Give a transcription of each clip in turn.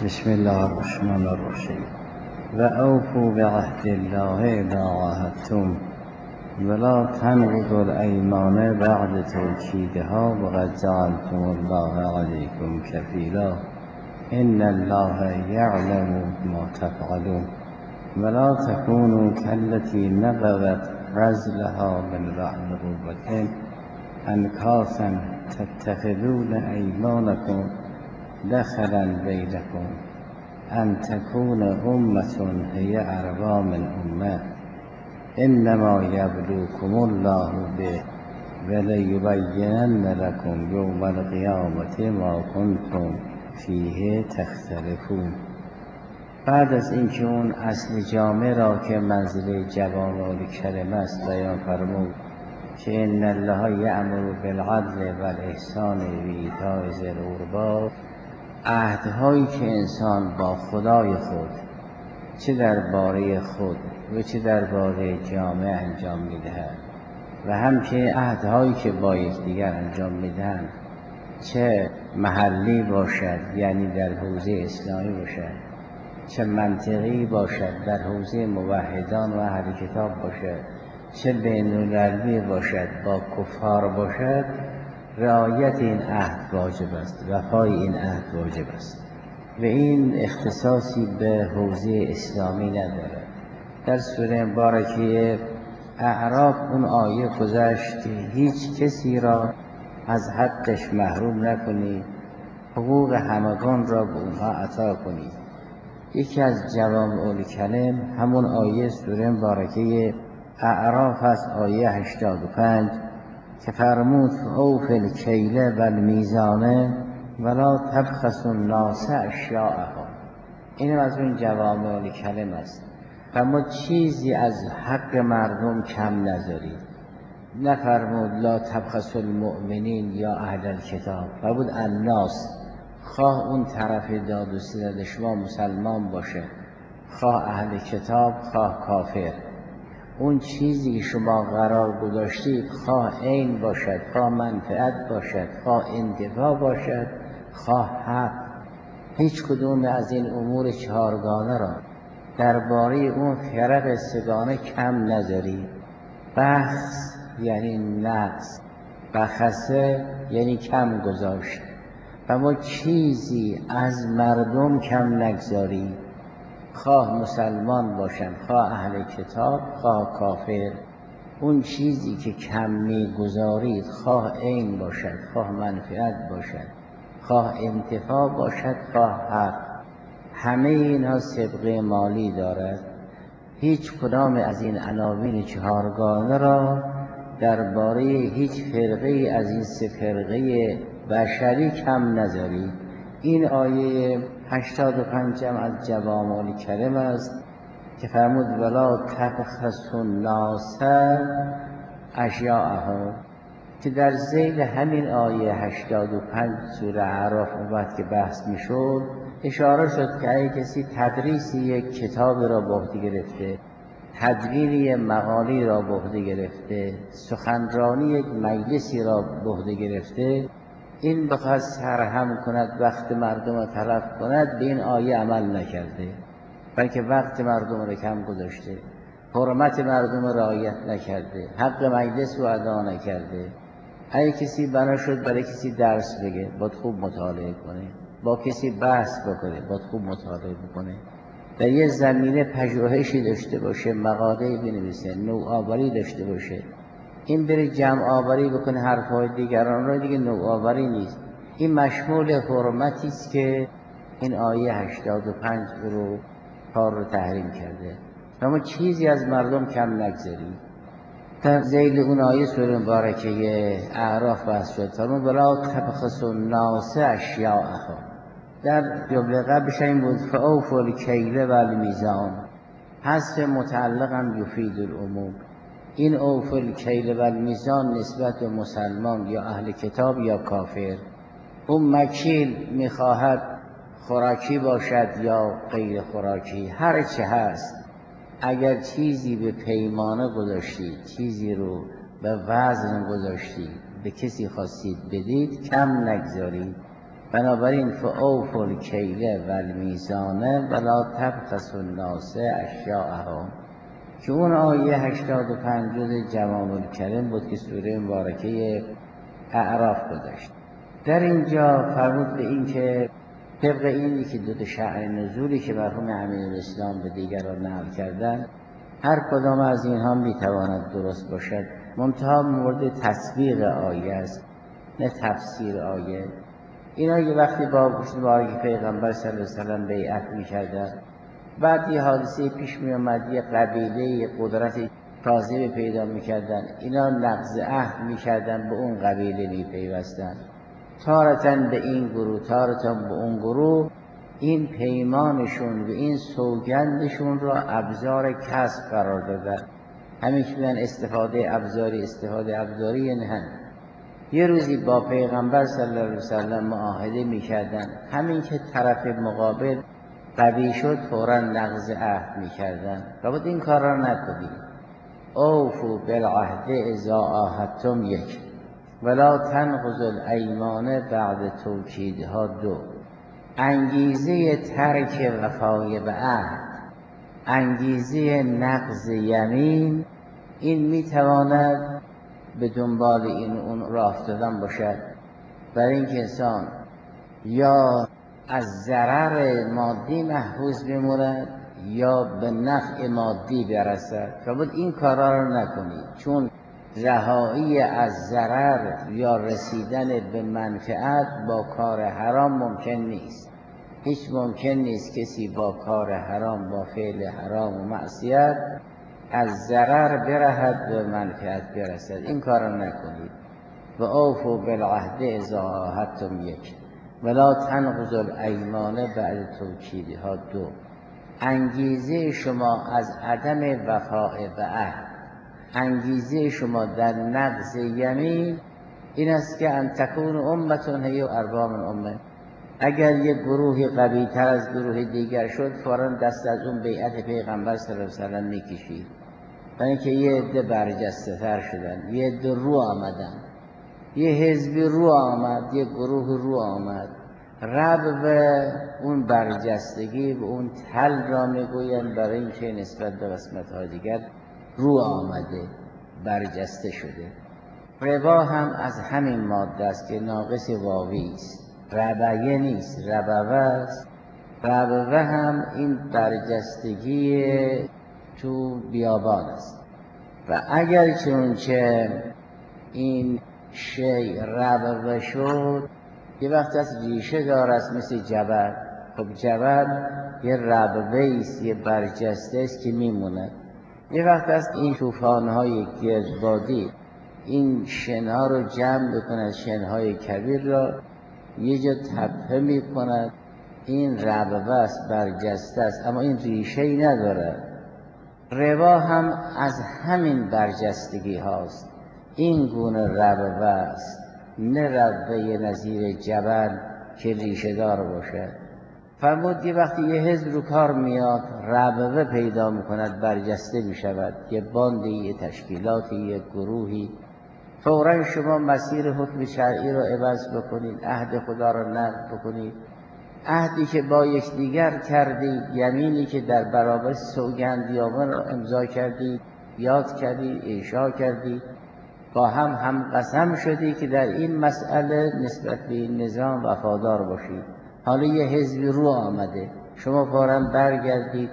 بسم الله الرحمن الرحیم و اوفوا بعهد الله اذا عاهدتم ولا تنقضوا الایمان بعد توکیدها وقد جعلتم الله علیکم کفیلا ان الله یعلم ما تفعلون ولا تكونوا كالتي نقضت غزلها من بعد قوة انکاثا تتخذون ایمانکم دخلا بینکم ان تكون امة هي اربا من امه انما یبلوکم الله به وليبینن لكم یوم القیامة ما کنتم فیه تختلفون. بعد از اینکه اون اصل جامع را که منزله جوامع کلمه است بیان فرمود که ان الله یأمر بالعدل والإحسان و ایتاء ذی القربی، عهدهایی که انسان با خدای خود چه درباره خود و چه درباره جامعه انجام می‌دهد و همچنین عهدهایی که با یکدیگر انجام می‌دهند، چه محلی باشد یعنی در حوزه اسلامی باشد، چه منطقی باشد در حوزه موحدان و اهل کتاب باشد، چه بین‌المللی باشد با کفار باشد، رعایت این عهد واجب است، وفای این عهد واجب است و این اختصاصی به حوزه اسلامی ندارد. در سوره مبارکه اعراف اون آیه گذشت که هیچ کسی را از حقش محروم نکنید، حقوق همگان را به اونها عطا کنید. یکی از جوامع الکلم همون آیه سوره مبارکه اعراف است، آیه 85 که فرمود اوفوا الکیل والمیزان ولا تبخسوا الناس اشیاءهم. این از اون جوامع الکلم است. فرمود چیزی از حق مردم کم نذارید. نفرمود لا تبخسوا المؤمنین یا اهل الکتاب، فرمود الناس، خواه اون طرف داد و ستد شما مسلمان باشه، خواه اهل کتاب، خواه کافر. اون چیزی که شما قرار گذاشتید، خواه عین باشد، خواه منفعت باشد، خواه انتفاع باشد، خواه حق، هیچ کدوم از این امور چهارگانه را درباره اون فرق سگانه کم نذارید. بخس یعنی نقص، بخسه یعنی کم گذاشت. و ما چیزی از مردم کم نگذارید، خواه مسلمان باشند، خواه اهل کتاب، خواه کافر. اون چیزی که کم میگذارید، خواه عین باشد، خواه منفعت باشد، خواه انتفاع باشد، خواه حق، همه اینها سابقه مالی دارد. هیچ کدام از این عناوین چهارگانه را درباره هیچ فرقه از این سه فرقه بشری کم نذارید. این آیه 85 از جوامع الکلم است که فرمود ولا تبخسوا الناس اشیاءهم، که در ذیل همین آیه 85 سوره اعراف وقت که بحث میشد اشاره شد که اگه کسی تدریس یک کتابی را به عهده گرفته، تدوین یک مقاله را به عهده گرفته، سخنرانی یک مجلسی را به عهده گرفته، این بخواد سرهم کند، وقت مردم را تلف کند، به این آیه عمل نکرده، بلکه وقت مردم را کم گذاشته، حرمت مردم را رعایت نکرده، حق مجلس رو ادا نکرده. اگه کسی بنا شد برای کسی درس بگه، باید خوب مطالعه کنه، با کسی بحث بکنه، باید خوب مطالعه بکنه، در یه زمینه پژوهشی داشته باشه، مقاله بنویسه، نوآوری داشته باشه. این بره جمع آوری بکنه حرفهای دیگران را، دیگه نوآوری نیست. این مشمول حرمتی است که این آیه 85 رو کار رو تحریم کرده. اما چیزی از مردم کم نگذارید. در ذیل اون آیه سوره مبارکه اعراف بحث شد فرمود ولا تبخسوا الناس اشیاءهم. در جمله قبلش این بود فاوفوا الکیل والمیزان، حذف متعلقا یفید العموم. این اوفوا الکیل والمیزان نسبت به مسلمان یا اهل کتاب یا کافر. اون مکیل میخواهد خوراکی باشد یا غیر خوراکی، هر چه هست، اگر چیزی به پیمانه گذاشتید، چیزی رو به وزن گذاشتید، به کسی خواستید بدید، کم نگذارید. بنابراین فاوفوا الکیل و المیزان ولا تبخسوا الناس اشیاءهم، که اون آیه 85 جز جوامع الکلم بود که سوره مبارکه اعراف گذاشت. در اینجا فرمود به این که طبق اینی که دو شأن نزولی که مرحوم امین‌الاسلام به دیگران نقل کردن، هر کدام از اینها میتواند درست باشد، منتها مورد تطبیق آیه است نه تفسیر آیه. اینا یه وقتی با مبارک پیغمبر صلی الله علیه و سلم بیعت میکردن، بعد یه حادثه پیش می آمد، یه قبیله یه قدرت تازه پیدا میکردن، اینا نقض عهد میکردن، به اون قبیله میپیوستن، تارتن به این گروه تارتن به اون گروه. این پیمانشون و این سوگندشون را ابزار کسب قرار دادن. همین که میگن استفاده ابزاری یعنی یه روزی با پیغمبر صلی الله علیه و سلم معاهده میکردن، همین که طرف مقابل قوی شد فوراً نقض عهد میکردن. لابد این کار را نکنید. اوفوا بالعهد اذا عاهدتم یک ولا تنقضوا الایمان بعد توکیدها دو. انگیزه ترک وفای به عهد، انگیزه نقض یمین، این میتواند به دنبال این اون راه افتادن باشد، برای اینکه انسان یا از ضرر مادی محفوظ بماند یا به نفع مادی برسد. فرمود این کارا رو نکنید، چون رهایی از ضرر یا رسیدن به منفعت با کار حرام ممکن نیست. هیچ ممکن نیست کسی با کار حرام، با فعل حرام و معصیت از ضرر برهد به منفعت برسد. این کار رو نکنید. و اوفوا بالعهد اذا عاهدتم یک ولا تنقضوا الایمان بعد توکیدها دو. انگیزه شما از عدم وفای به عهد، انگیزه شما در نقض یمین این است که ان تکون امتون هی اربا من امه. اگر یک گروهی قوی تر از گروه دیگر شد، فوراً دست از اون بیعت پیغمبر صلی الله علیه و سلم میکشید، برای اینکه یه عده برجسته تر شدن، یه عده رو آمدن، یه حزبی رو آمد، یه گروه رو آمد، رب به اون برجستگی و اون تل را میگویند، برای اینکه نسبت به قسمت‌های دیگر رو آمده، برجسته شده. ربا هم از همین ماده است که ناقص واوی است، ربیه نیست، ربوه است. ربوه هم این برجستگی تو بیابان است. و اگر چونچه این شی ربوه شد، یه وقت از ریشه داره است مثل جبل. خب جبل یه ربوه است، یه برجسته است که میمونه. یه وقت از این طوفان‌های گردبادی این شنها رو جمع بکند، شنهای کبیر را یه جا تپه میکند، این ربوه است، برجسته است، اما این ریشه‌ای نداره. ربا هم از همین برجستگی هاست، این گونه ربوه است، نه ربوه نظیر جبل که ریشه دار باشه. فرمود یه وقتی یه حزب رو کار میاد، ربوه پیدا میکند، برجسته میشود، یه باندی، یه تشکیلاتی، یه گروهی، فوراً شما مسیر حکم شرعی رو عوض بکنید، عهد خدا رو نقض بکنید، عهدی که با یکدیگر کردید، یمینی که در برابر سوگندیابان رو امضا کردید، یاد کردید، انشا کردید، با هم قسم شدی که در این مسئله نسبت به این نظام وفادار باشید. حالا یه حزبی رو آمده، شما فوراً برگردید،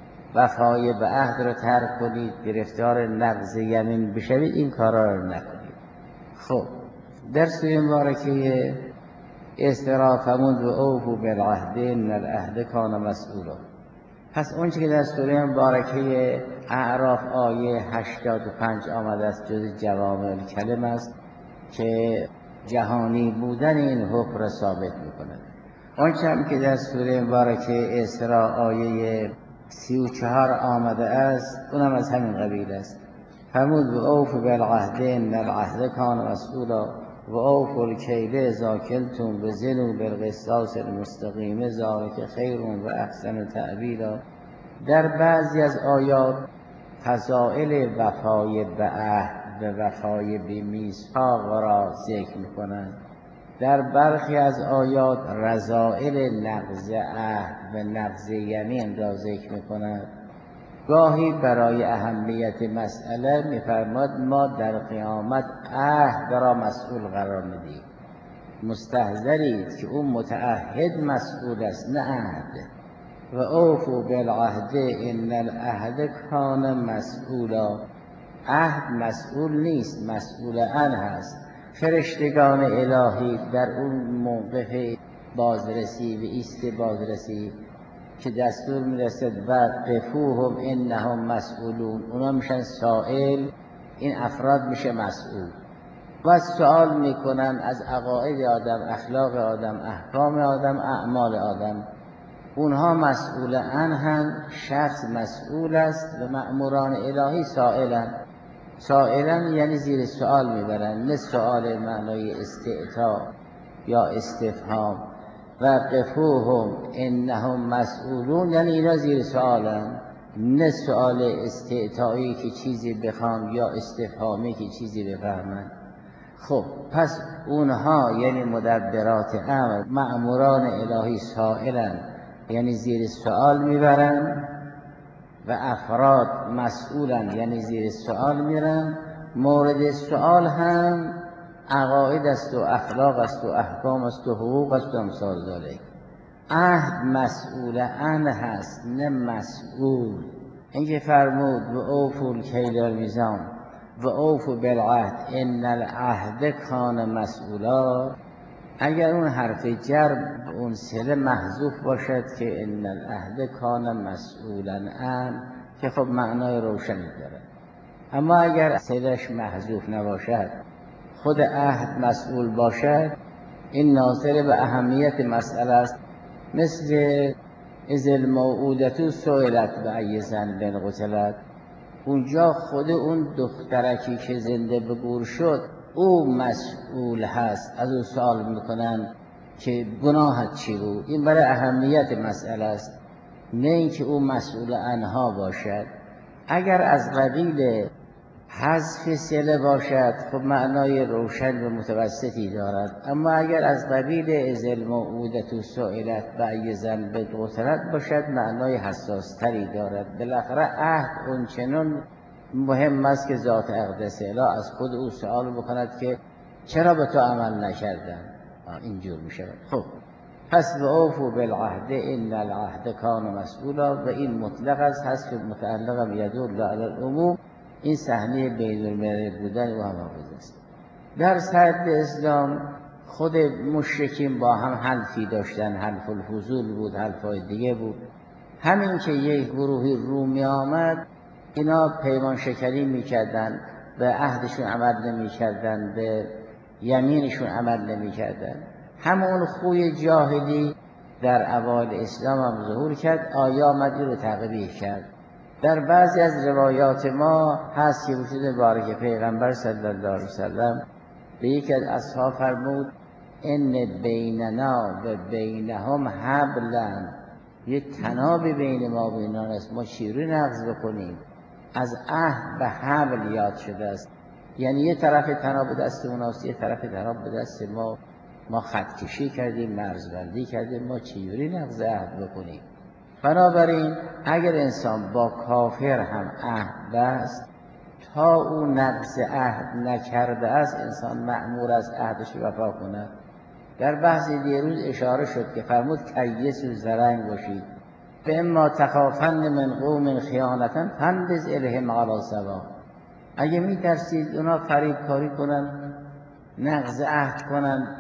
وفای به عهد رو ترک کنید، گرفتار نقض یمین بشوید، این کارا رو نکنید. خب در سوره مبارکه اسراء فرمود و اوفوا بالعهد ان العهد کان مسئولا. پس اون چیزی که در سوره مبارکه اعراف آیه 85 آمده است جز جوامع الکلم است که جهانی بودن این حکم را ثابت می‌کند. آنچه هم که در سوره مبارکه اسراء آیه 34 آمده است اونم از همین قبیل است. فرمود و اوفوا بالعهد ان العهد کان مسئولا و اوفوا الکیل اذا کلتم وزنوا بالقسطاس المستقیم ذلک خیر و احسن تأویلا. در بعضی از آیات فضائل وفای به عهد و وفای به میثاق را ذکر می‌کنند. در برخی از آیات رذائل نقض عهد و نقض یمین را ذکر می‌کند. گاهی برای اهمیت مسئله می‌فرماید ما در قیامت عهد را مسئول قرار می‌دهیم. مستحضرید که اون متعهد مسئول است نه عهد. و اوفوا بالعهد ان العهد کان مسئولا. عهد مسئول نیست، مسئول عنه هست. فرشتگان الهی در اون موقف بازرسی و ایست بازرسی که دستور میرسد و قفوهم انهم مسئولون، اونا میشن سائل، این افراد میشه مسئول و سوال میکنن از عقاید آدم، اخلاق آدم، احکام آدم، اعمال آدم. اونها مسئول عنهن، شخص مسئول است و مأموران الهی سائلن. سائلن یعنی زیر سوال میبرن، نه سؤال معنای استعطا یا استفهام. و قفوهم انهم مسئولون یعنی اینا زیر سوالن، نه سؤال استعطایی که چیزی بخوام یا استفهامی که چیزی بفهمن. خب پس اونها یعنی مدبرات امر، مأموران الهی سائلن یعنی زیر سوال میبرن و افراد مسئولن یعنی زیر سوال میرن. مورد سوال هم عقاید است و اخلاق است و احکام است و حقوق است و امثال ذالک. عهد مسئول عنه هست نه مسئول. اینکه فرمود و اوفوا الکیل والمیزان و اوفوا بالعهد ان العهد کان مسئولا، اگر اون حرف جر اون صله محذوف باشد که ان العهد کان مسئولا عنه که خب معنای روشنی داره، اما اگر صلهش محذوف نباشد خود عهد مسئول باشد، این ناظر به اهمیت مسئله است. مثل اذ الموعودة سئلت بأی ذنب قتلت، اونجا خود اون دخترکی که زنده به گور شد او مسئول هست، از او سوال میکنن که گناهت چی بود. این برای اهمیت مسئله است، نه اینکه او مسئول عنها باشد. اگر از قبیل حذف صله باشد خب معنای روشن و متوسطی دارد، اما اگر از قبیل اذ الموعودة سئلت بأی ذنب قتلت باشد معنای حساستری دارد. بالاخره عهد اونچنان مهم است که ذات اقدس اله از خود او سوال بکند که چرا به تو عمل نکردم. اینجور میشه. خب پس و اوفوا بالعهد ان العهد کان مسئولا، و این مطلق است، هست که متعلق یدل علی العموم. این صحنه بین الملل بودن او هم حافظ است. در سطح اسلام خود مشرکین با هم حلفی داشتن، حلف الفضول بود، حلفای دیگه بود. همین که یک گروهی رومی آمد اینا پیمان شکنی میکردن، به عهدشون عمل نمیکردن، به یمینشون عمل نمیکردن. همون خوی جاهلی در اوایل اسلام هم ظهور کرد. آیه آمد این رو تقبیح کرد. در بعضی از روایات ما هست که وجود مبارک پیغمبر صلی الله علیه وسلم به یکی از اصحاب فرمود ان بیننا و بینهم حبلا، یک تنابی بین ما و اینان است، ما چیروی نقض بکنیم. از عهد به حبل یاد شده است، یعنی یه طرف تناب به دست اوناست، یه طرف تناب به دست ما خط کشی کردیم، مرزبندی کردیم، ما چیروی نقض عهد بکنیم. بنابراین اگر انسان با کافر هم عهد بست تا او نقض عهد نکرده است، انسان مأمور از عهدش وفا کند. در بحث دیروز اشاره شد که فرمود کیس و زرنگ باشید، به اما تخافن من قوم خیانتا فانبذ الیهم علی سواء. اگه میترسید اونا فریب کاری کنن، نقض عهد کنن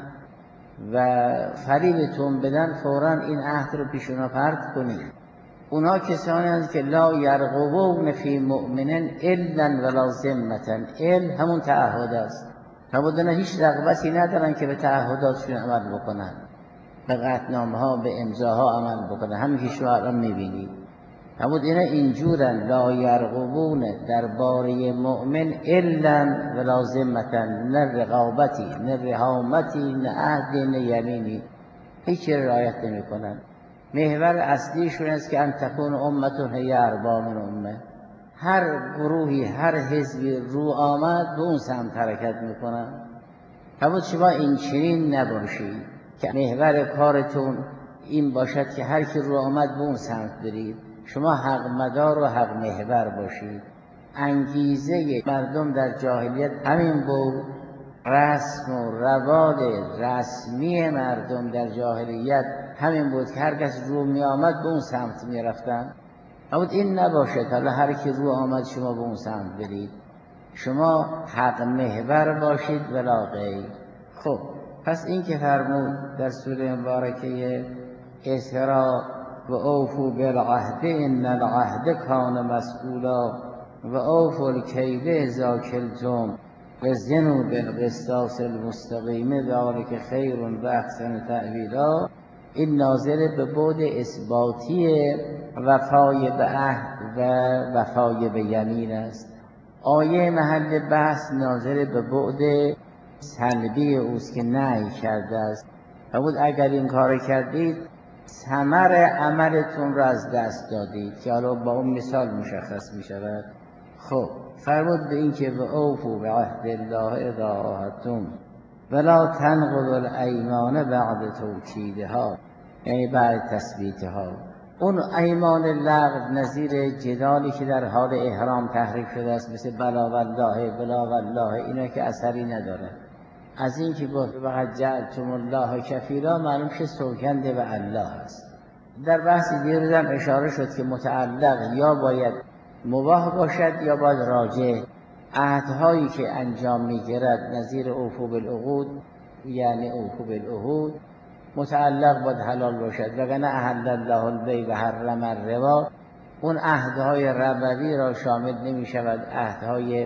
و فریبتون بدن، فوراً این عهد رو پیش اونا پرت کنید. اونا کسانی هستند که لا یرقبون فی مؤمن الا ولا ذمة. همون تعهد است. تعهد هیچ رغبتی ندارن که به تعهداتشون عمل بکنن، به قطعنامه ها، به امضاها عمل بکنن. همین که شما الان میبینید همون اینا اینجورن، لا یرقبون درباره مؤمن الا ولا ذمة، نه رقابتی، نه رحامتی، نه عهدی، نه یمینی، هیچ رعایت نمی کنن. محور اصلیشون است که ان تکون امتون هی اربا من امه. هر گروهی، هر حزبی رو آمد به اون سمت حرکت میکنن. فرمود شما این چنین نباشید که محور کارتون این باشد که هر کی رو آمد به اون سمت برید. شما حق مدار و حق محور باشید. انگیزه مردم در جاهلیت همین بود، رسم و روال رسمی مردم در جاهلیت همین بود که هر کس رو می آمد به اون سمت می رفتن. اما این نباشد حالا هر کی رو آمد شما به اون سمت برید. شما حق محور باشید ولا غیر. خب پس این که فرمود در سوره مبارکه اسراء و اوفوا بالعهد ان العهد کان مسئولا و اوفوا الکیل اذا کلتم وزنوا بالقسطاس المستقیم ذلک خیر و احسن تأویلا. این ناظر به بعد اثباتی وفای به عهد و وفای به یمین است. آیه محل بحث ناظر به بعد سلبی اوست که نهی کرده است. فرمود اگر این کار کردید ثمر عملتون را از دست دادید، که حالا با اون مثال مشخص می شود. خب فرمود به این که و اوفوا بعهد الله اذا عاهدتم ولا تنقضوا الایمان بعد توکیدها، یعنی بعد تثبیتها. اون ایمان لغو نظیر جدالی که در حال احرام تحریک شده است، مثل بلا والله بلا والله، اینا که اثری نداره. از این که گفت وقد جعلتم الله کفیلا معلوم که سوگند به الله است. در بحث دیروز هم اشاره شد که متعلق یا باید مباح باشد یا باید راجع. عهدهایی که انجام میگیرد نظیر اوفوا بالعقود، یعنی اوفوا بالعهود، متعلق باید حلال باشد، وگرنه احل الله البیع و حرم الربا، اون عهدهای ربوی را شامل نمی شود، عهدهای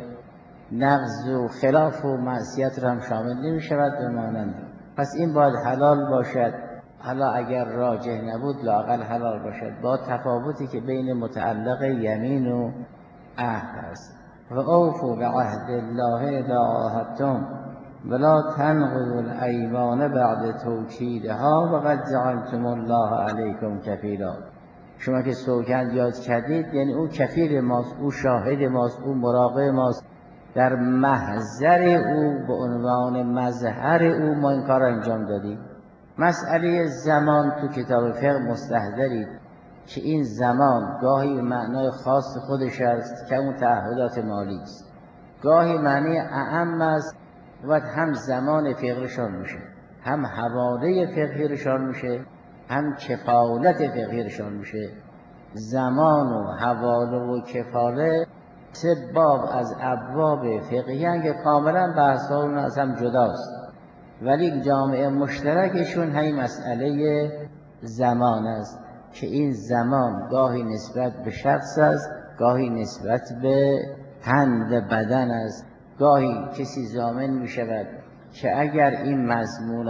نقض و خلاف و معصیت را هم شامل نمی شود به مانند. پس این باید حلال باشد، حالا اگر راجح نبود لااقل حلال باشد، با تفاوتی که بین متعلق یمین و عهد است. و اوفوا بعهد الله اذا عاهدتم ولا تنقضوا الایمان بعد توکیدها وقد جعلتم الله علیکم کفیلا. شما که سوگند یاد کردید یعنی او کفیل ماست، او شاهد ماست، او مراقب ماست، در محضر او به عنوان مظهر او ما این کار انجام دادیم. مسئله زمان تو کتاب فقه مستحضرید که این زمان گاهی معنای خاص خودش است که اون تعهدات مالی است، گاهی معنی اعم است و هم زمان فقهشان میشه، هم حواله فقهشان میشه، هم کفالت فقهشان میشه. زمان و حواله و کفاله سه باب از ابواب فقهی که کاملا بحث‌هاشون از هم جداست، ولی جامعه مشترکشون همین مسئله زمان است که این زمان گاهی نسبت به شخص است، گاهی نسبت به تن و بدن است. گاهی کسی ضامن می شود که اگر این مضمون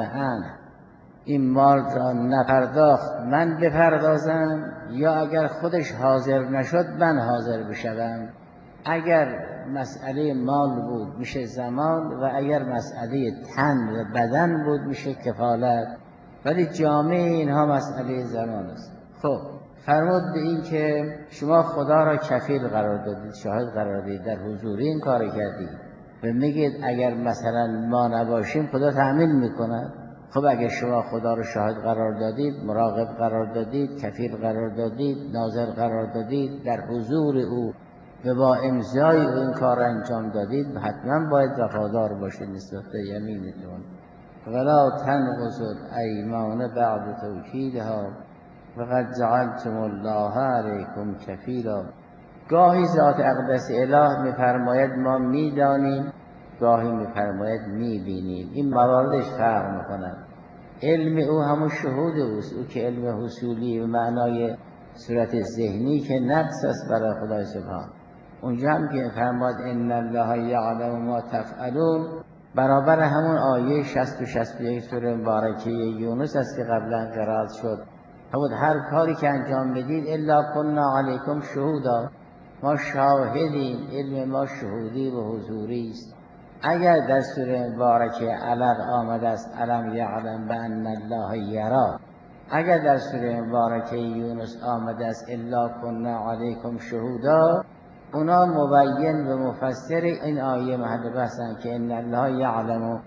این مال را نپرداخت من بپردازم، یا اگر خودش حاضر نشد من حاضر بشوم. اگر مسئله مال بود میشه زمان، و اگر مسئله تن و بدن بود میشه کفالت، ولی جامعه اینها مسئله زمان است. خب فرمود به این که شما خدا را کفیل قرار دادید، شاهد قرار دادید، در حضور این کار کردید و میگید اگر مثلا ما نباشیم خدا تأمین میکند. خب اگر شما خدا را شاهد قرار دادید، مراقب قرار دادید، کفیل قرار دادید، ناظر قرار دادید، در حضور او و با امضای او این کار انجام دادید، حتما باید وفادار باشید نسبت به یمینتون. ولا تنقضوا الایمان بعد توکیدها وقد جعلتم الله علیکم کفیلا. گاهی ذات اقدس اله میفرماید ما میدانیم، گاهی میفرماید میبینیم. این مواردش فرق میکنند. علم او همون شهود اوست، او که علم حصولی و معنای صورت ذهنی که نقص است برای خدای سبحان. اونجا هم که فرماد ان الله یعلم ما تفعلون، برابر همون آیه 60 و 61 سوره مبارکه یونس است که قبلا قرائت شد. همون هر کاری که انجام بدید الا کنا علیکم شهودا، ما شاهدیم، علم ما شهودی و حضوری است. اگر در سوره مبارکه علق آمده است علم یعلم بان الله یرا، اگر در سوره مبارکه یونس آمده است الا کنا علیکم شهودا، اونا مبین و مفسر این آیه محل بحثن که ان الله یعلم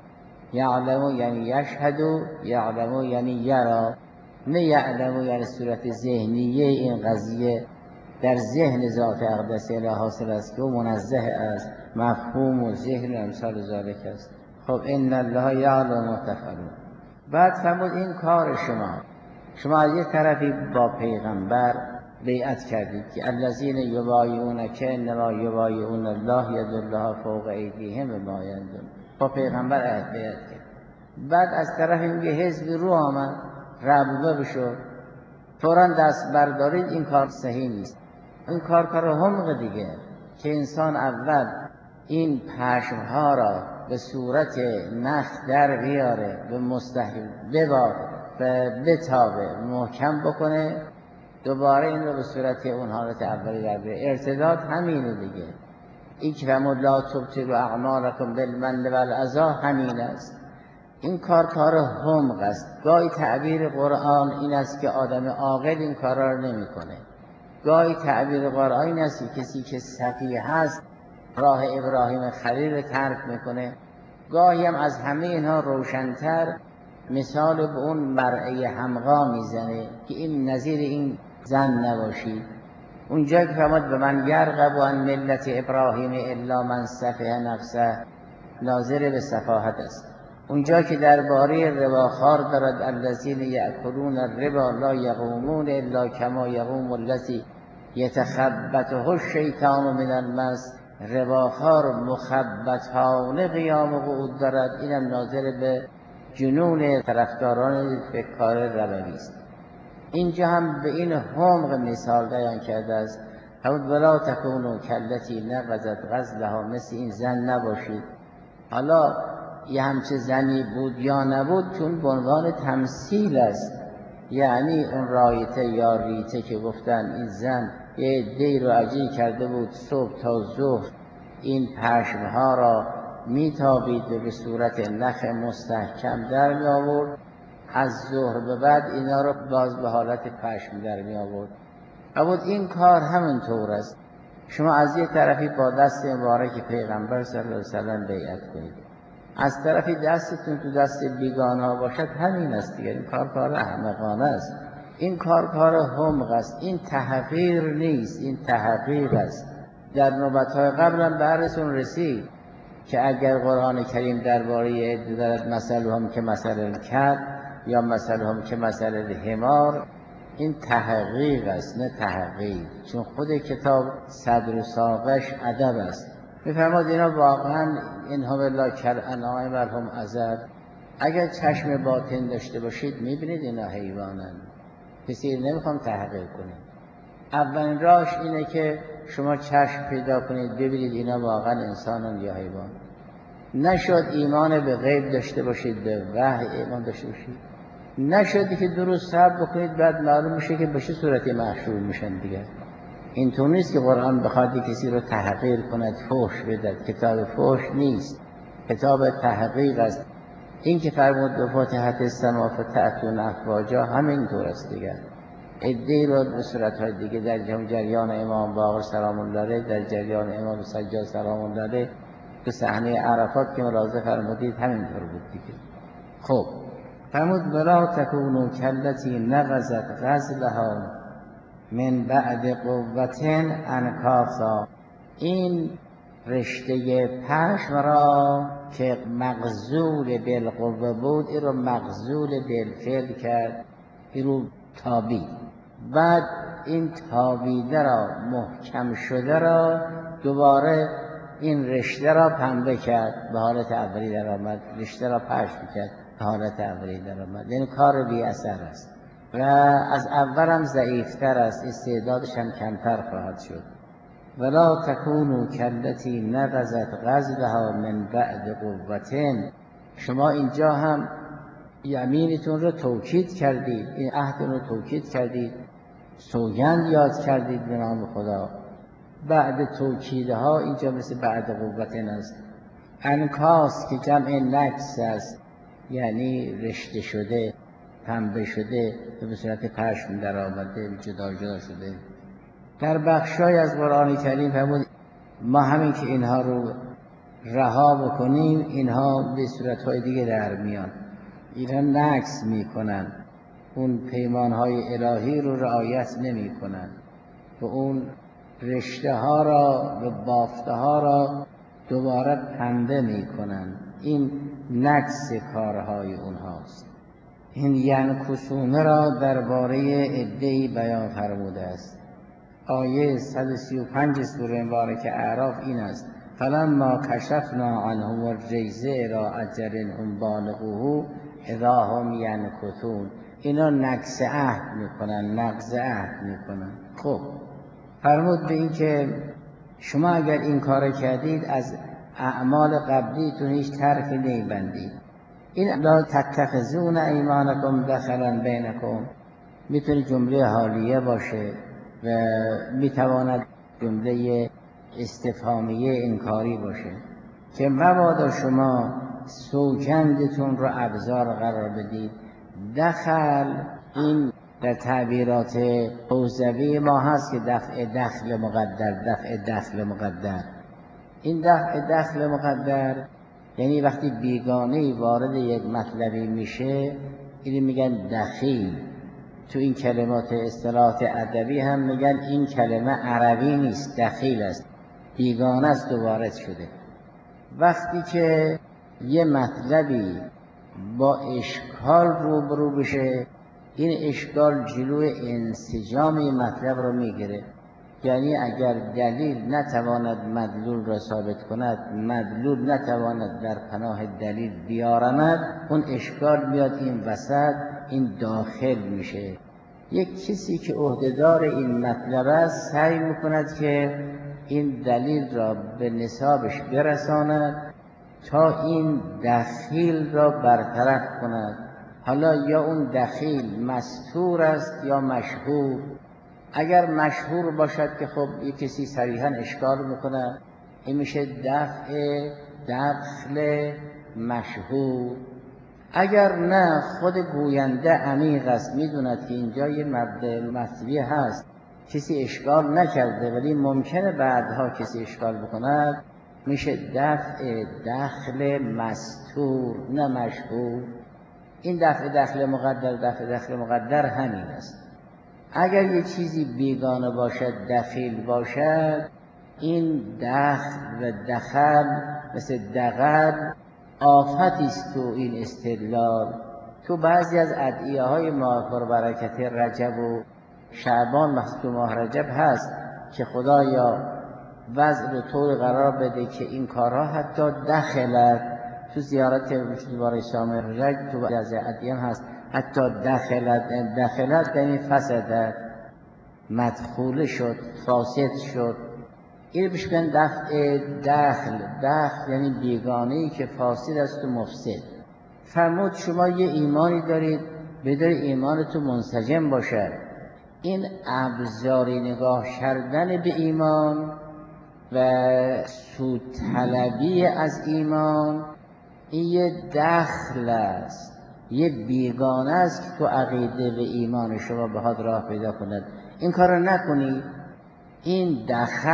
یعلمو یعنی یشهدو، یعلمو یعنی یرا، نه یعلمو یعنی صورت ذهنیه این قضیه در ذهن ذات اقدس الهی حاصل است که او منزه از مفهوم و ذهن و امثال ذالک است. خب ان الله یعلم ما تفعلون. بعد فرمود این کار شما از یک طرفی با پیغمبر بیعت کردید که الذین یبایعونک انما یبایعون الله ید الله فوق ایدیهم بما یعلمون، با پیغمبر بیعت کرد. بعد از طرف میگه حزب رو آمد ربوبه بشو، فوراً دست بردارید، این کار صحیح نیست. این کار حمق دیگه که انسان اول این پشمها را به صورت نخ در بیاره، به مستحیل بباره، به بتابه، محکم بکنه، دوباره این رو به صورت اون حالت اولی در بیاره. ارتداد همینه دیگه. این که فرمود لا تبطلوا اعمالکم بالمن والاذی همین است. این کار حمق است. گاهی تعبیر قرآن این است که آدم عاقل این کارا رو نمی‌کنه. گاهی تعبیر قرآن این است که کسی که سفیه هست راه ابراهیم خلیل رو ترک میکنه. گاهی هم از همه اینها روشن‌تر مثال به اون مرعی حمقا میزنه که این نظیر این زن نباشید. اونجا که فرمود به من یرغب عن ملت ابراهیم الا من سفه نفسه، ناظر به سفاهت است. اونجا که درباره رباخوار دارد الذین یأکلون الربا لا یقومون الا کما یقوم الذی یتخبطه الشیطان من المس، رباخوار مخبطانه قیام و قعود دارد، اینم ناظر به جنون طرفداران فکار ربوی است. اینجا هم به این حمق مثال بیان کرده است. حود ولا تکونوا کالتی نقضت غزلها، مثل این زن نباشید. حالا یه همچه زنی بود یا نبود چون به عنوان تمثیل است، یعنی اون رایته یا ریته که گفتن این زن یه عده‌ای رو اجیر کرده بود صبح تا ظهر این پشمها را میتابید و به صورت نخ مستحکم در می آورد، از ظهر به بعد اینا رو باز به حالت پشم در می آورد. اما این کار همینطور است. شما از یک طرفی با دست مبارک پیغمبر صلی الله علیه وسلم بیعت کنید، از طرفی دستتون تو دست بیگانه باشد، همین است دیگه. این کار احمقانه است. این کار حمق است. این تحقیر نیست، این تحقیق است. در نوبت‌های قبل هم براتون رسید که اگر قرآن کریم درباره عده دارد مثلهم که مثل الکلب یا مثلهم که مثل الحمار، این تحقیق است نه تحقیر، چون خود کتاب صدر و ساقش ادب است. میفرماد اینا واقعا اینها بالله کالانعام بل هم اضل. اگر چشم باطن داشته باشید میبینید اینا حیوانن. کسی نمیخوام تحقیر کنید. اولین راهش اینه که شما چشم پیدا کنید ببینید اینا واقعا انسانن یا حیوان. نشد ایمان به غیب داشته باشید، به وحی ایمان داشته باشید، نشدی که درست صبر بکنید بعد معلوم میشه که به چه صورتی محشور میشن دیگه. اینطور نیست که قرآن بخواد کسی رو تحقیر کند، فحش بدهد. کتاب فحش نیست، کتاب تحقیق است. این که فرمود به فاتحه السما فتأتون افواجا همینطور است دیگه. عده‌ای رو به صورت‌های دیگه در جریان امام باقر سلام الله علیه، در جریان امام سجاد سلام الله علیه، تو صحنه عرفات که ملاحظه فرمودید همینطور بود دیگه. خب فرمود ولا تکونوا کالتی نقضت غزلها من بعد قوة انکاثا. این رشته پشم را که مغزول بالقوه بود، این رو مغزول بالفعل کرد، این رو تابید. بعد این تابیده را محکم شده را دوباره این رشته را پنبه کرد، به حالت اولی در آمد. رشته را پشم کرد، به حالت اولی در آمد. این کار بی اثر است و از اول هم ضعیفتر است، استعدادش هم کمتر خواهد شد. ولا تکونوا کالتی نقضت غزلها من بعد قوة. شما اینجا هم یمینتون رو توکید کردید، این عهد رو توکید کردید، سوگند یاد کردید به نام خدا. بعد توکیدها اینجا مثل بعد قوة است. انکاس که جمع نکس است، یعنی رشته شده، پنبه شده، به صورت پشم در آمده، جدا جدا شده. در بخشای از قرآن کریم فرمود ما همین که اینها رو رها بکنیم اینها به صورتهای دیگه در میان. اینها نقص میکنن، اون پیمانهای الهی رو رعایت نمی کنن و اون رشته ها را و بافته ها را دوباره پنده می کنن. این نقص کارهای اونهاست. این ینکثون را درباره عده‌ای بیان فرموده است. آیه 135 سوره مبارکه اعراف این است: فلما کشفنا عنهم الرجز الی اجل هم بالغوه اذا هم ینکثون. اینا نقض عهد میکنن، نقض عهد میکنن. خب فرمود به این که شما اگر این کار کردید از اعمال قبلیتون هیچ طرفی نمیبندید. این لا تتخذون ایمانکم دخلا بینکم میتونه جمله حالیه باشه و میتواند جمله استفهامیه انکاری باشه که مبادا شما سوگندتون رو ابزار قرار بدید. دخل این در تعبیرات حوزوی ما هست که دفع دخل مقدر. این دفع دخل مقدر یعنی وقتی بیگانه‌ای وارد یک مطلبی میشه اینو میگن دخیل. تو این کلمات اصطلاحات ادبی هم میگن این کلمه عربی نیست، دخیل است، بیگانه است و وارد شده. وقتی که یه مطلبی با اشکال روبرو بشه این اشکال جلوی انسجام این مطلب رو میگیره. یعنی اگر دلیل نتواند مدلول را ثابت کند، مدلول نتواند در پناه دلیل بیارمد، اون اشکال میاد این وسط، این داخل میشه. یک کسی که عهدهدار این مطلب است سعی میکند که این دلیل را به نصابش برساند تا این دخیل را برطرف کند. حالا یا اون دخیل مستور است یا مشهور. اگر مشهور باشد که خب یک کسی صریحاً اشکال میکنه، این میشه دفع دخل مشهور. اگر نه خود گوینده عمیق است، میدوند که اینجا یه مبدأ مطلبی هست کسی اشکال نکرده ولی ممکنه بعدها کسی اشکال بکند، میشه دفع دخل مستور نه مشهور. این دفع دخل مقدر همین است. اگر یه چیزی بیگانه باشد، دخیل باشد، این دخل و دخل مثل دغل آفتی است. تو این استدلال تو بعضی از ادعیه های ماه پربرکت رجب و شعبان، مثل تو ماه رجب هست که خدایا وضع رو طور قرار بده که این کارها حتی دخلت تو زیارت بار شام رجب تو بعضی ادعیه هست حتی دخلت یعنی فسدت، مدخول شد، فاسد شد. این بشکن دفع دخل یعنی بیگانه‌ای که فاسد است و مفسد. فرمود شما یه ایمانی دارید، بدون ایمانتون منسجم باشد. این ابزاری نگاه کردن به ایمان و سود طلبی از ایمان، این یه دخل است، یه بیگانه است که تو عقیده و ایمان شما بخواد راه پیدا کند. این کار رو نکنید. این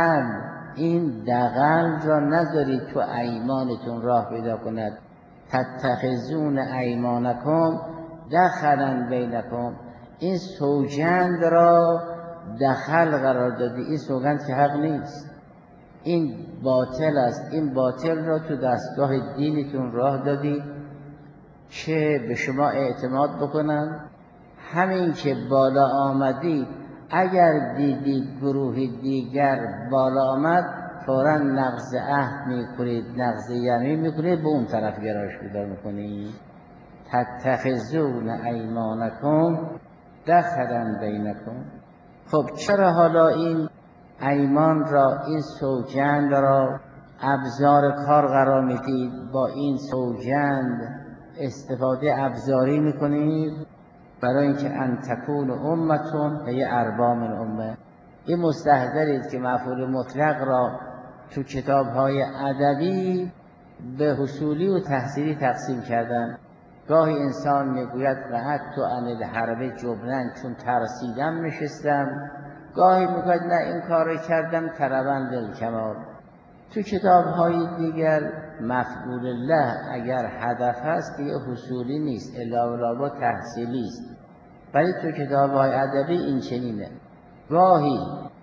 دغل را نذارید تو ایمانتون راه پیدا کند. تتخذون ایمانکم دخلا بینکم. این سوگند را دخل قرار دادی. این سوگند که حق نیست، این باطل است. این باطل را تو دستگاه دینتون راه دادی که به شما اعتماد بکنن. همین که بالا آمدی اگر دیدید گروه دیگر بالا آمد فوراً نقض عهد میکنید، نقض یمین میکنید، به اون طرف گرایش پیدا میکنید. تتخذون ایمانکم دخلا بینکم. خب چرا حالا این ایمان را، این سوگند را ابزار کار قرار میدید؟ با این سوگند استفاده ابزاری میکنید برای اینکه ان تکون امتون و یه اربا من امه. این مستحضرید که مفعول مطلق را تو کتاب‌های ادبی به حصولی و تحصیلی تقسیم کردن. گاهی انسان میگوید قعدت عن الحرب جبناً، چون ترسیدم نشستم. گاهی میگوید نه این کار کردم طلباً للکمال، تو کتاب‌های دیگر مفعول الله اگر هدف هست دیگه حصولی نیست، الا تحصیلی است. ولی تو کتاب‌های ادبی این چنینه. گاهی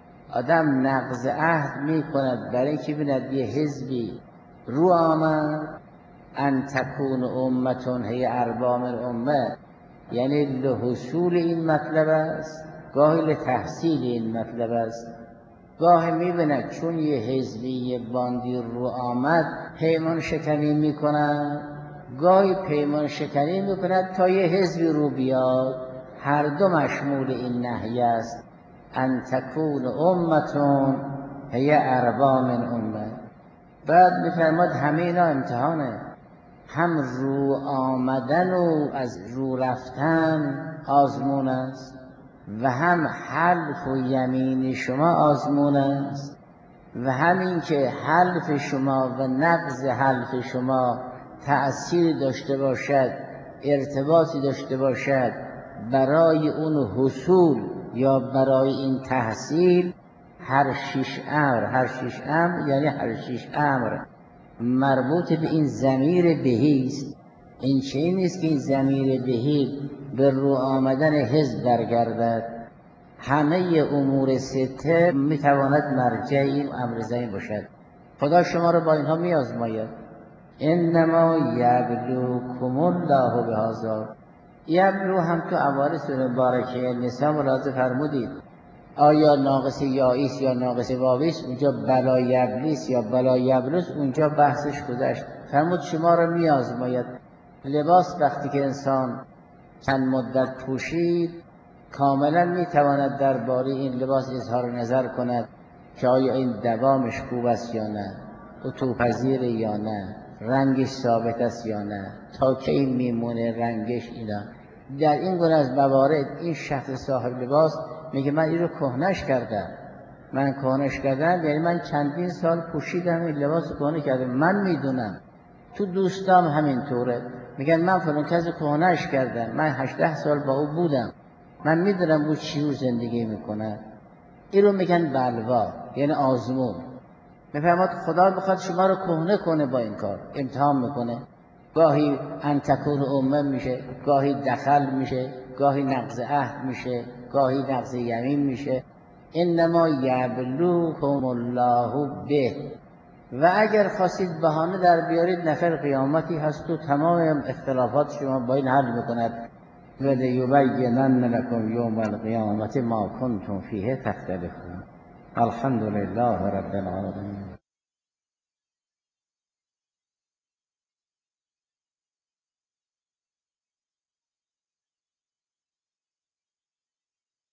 آدم نقض عهد می‌کند برای اینکه بیند یه حزبی رو آمد، ان تکون امتون هی اربا من امه، یعنی لحصول این مطلب است، گاهی لتحصیل این مطلب است. گاهی می‌بیند چون یه حزبی یه باندی رو آمد پیمان شکنی می‌کند، گاهی پیمان شکنی می‌کند تا یه حزبی رو بیاد. هر دو مشمول این نهی است، ان تکون امتون هی اربا من امه. بعد می‌فرماد همه اینا امتحانه، هم رو آمدن و از رو رفتن آزمون است و هم حلف و یمین شما آزمون است و همین که حلف شما و نقض حلف شما تأثیر داشته باشد، ارتباطی داشته باشد برای اون حصول یا برای این تحصیل، هر شش امر یعنی هر شش امر مربوط به این ضمیر بهی است. این چیزی نیست که این ضمیر بهی به رو آمدن حزب برگردد. همه امور سته میتواند مرجع این امر ضمیر باشد. خدا شما رو با اینها میآزماید. انما یبلوکم الله بهذا. یبلو هم تو اوایل سوره مبارکه نساء ملاحظه فرمودید، آیا ناقص یائیس یا ناقص واویس، اونجا بلا یبلیس یا بلا یبلوس، اونجا بحثش گذشت. فرمود شما رو میآزماید. لباس وقتی که انسان چند مدت پوشید کاملا میتواند درباره این لباس اظهار نظر کند که آیا این دوامش خوب است یا نه، عطوپذیر یا نه، رنگش ثابت است یا نه، تا که این میمونه رنگش. اینا در این گونه از موارد این شخص صاحب لباس میگه من این رو کهنش کردم. من کهنش کردم یعنی من چندین سال پوشیدم این لباس کهنه کردم. من میدونم تو دوستام همینطوره، میگن من فلان کسی کهنش کردم، من 18 سال با او بودم، من میدونم او چی رو زندگی میکنه. این رو میگن بلوا، یعنی آزمون. میفهمد خدا بخواد شما رو کهنه کنه، با این کار امتحان میکنه. گاهی ان تکون امه میشه، گاهی دخل میشه، گاهی نقض عهد میشه، گاهی نقض یمین میشه. انما یبلوکم الله به. و اگر خواستید بهانه در بیارید نفر قیامتی هست و تمام اختلافات شما با این حل میکند. وَلِيُبَيِّنَنَّ لَكُمْ یوم القیامة ما کنتم فیه تختلفون. الحمد لله رب العالمین.